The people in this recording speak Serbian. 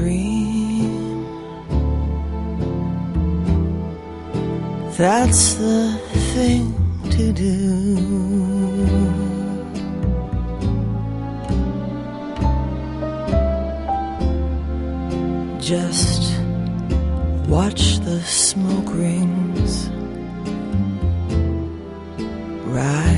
dream. That's the thing to do. Just watch the smoke rings rise